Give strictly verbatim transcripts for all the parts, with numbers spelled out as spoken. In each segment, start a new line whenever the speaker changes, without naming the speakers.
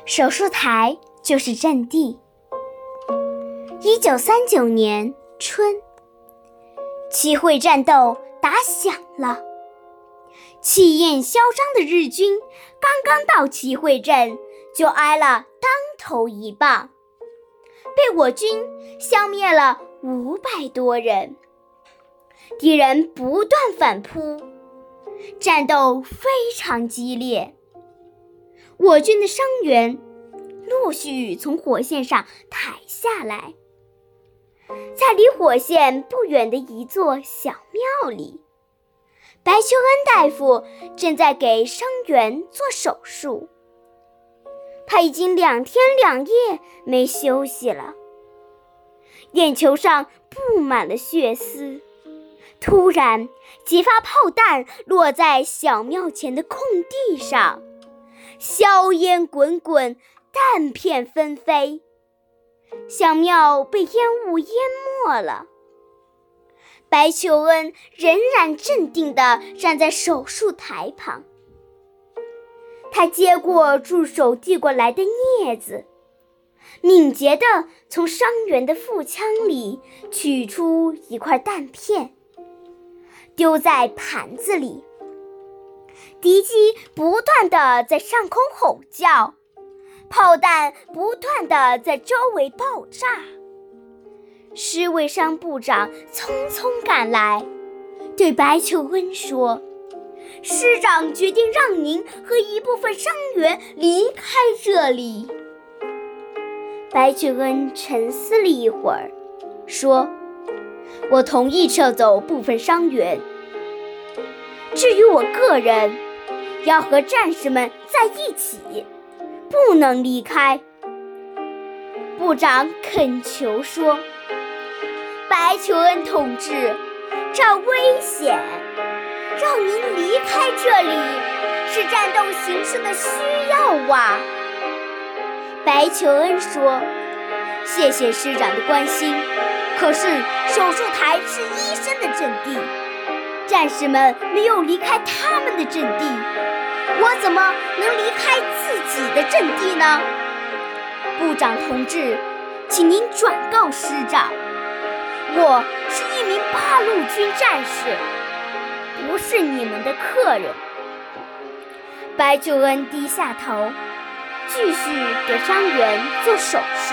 手术台就是阵地。一九三九年春，旗会战斗打响了。气焰嚣张的日军刚刚到旗会镇，就挨了当头一棒，被我军消灭了五百多人。敌人不断反扑，战斗非常激烈。我军的伤员陆续从火线上抬下来，在离火线不远的一座小庙里，白求恩大夫正在给伤员做手术。他已经两天两夜没休息了，眼球上布满了血丝。突然，几发炮弹落在小庙前的空地上，硝烟滚滚，弹片纷飞，小庙被烟雾淹没了。白求恩仍然镇定地站在手术台旁，他接过助手递过来的镊子，敏捷地从伤员的腹腔里取出一块弹片，丢在盘子里。敌机不断地在上空吼叫，炮弹不断地在周围爆炸。施卫商部长匆匆赶来，对白求恩说：“师长决定让您和一部分伤员离开这里。”白求恩沉思了一会儿，说：“我同意撤走部分伤员，至于我个人，要和战士们在一起，不能离开。”部长恳求说：“白求恩同志，这危险，让您离开这里是战斗形势的需要啊。”白求恩说：“谢谢师长的关心，可是手术台是医生的阵地，战士们没有离开他们的阵地，我怎么能离开自己的阵地呢？部长同志，请您转告师长，我是一名八路军战士，不是你们的客人。”白求恩低下头，继续给伤员做手术。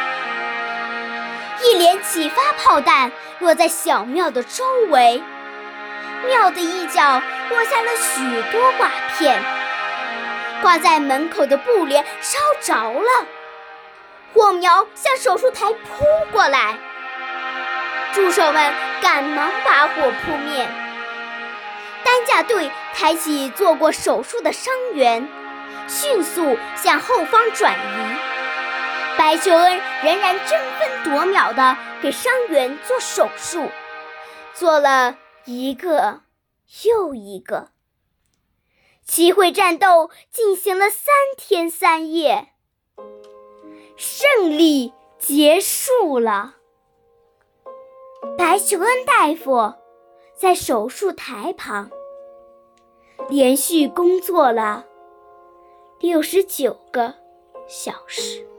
一连几发炮弹落在小庙的周围，庙的一角落下了许多瓦片，挂在门口的布帘烧着了，火苗向手术台扑过来，助手们赶忙把火扑灭。担架队抬起做过手术的伤员，迅速向后方转移。白求恩仍然争分夺秒地给伤员做手术，做了一个又一个。旗会战斗进行了三天三夜，胜利结束了。白求恩大夫在手术台旁连续工作了六十九个小时。